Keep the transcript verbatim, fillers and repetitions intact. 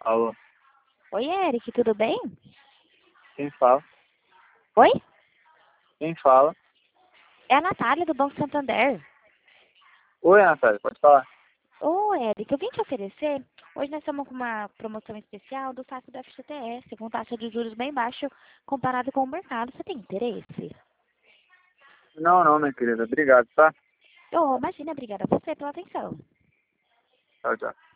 Alô, Oi, Eric, tudo bem? quem fala? Oi? Quem fala? É a Natália do Banco Santander. Oi, Natália, pode falar? Ô, Eric, eu vim te oferecer. Hoje nós estamos com uma promoção especial do saque do F G T S, com taxa de juros bem baixa comparado com o mercado. Você tem interesse? Não, não, minha querida. Obrigado, tá? Ô, imagina, obrigada a você pela atenção. Tchau, tchau.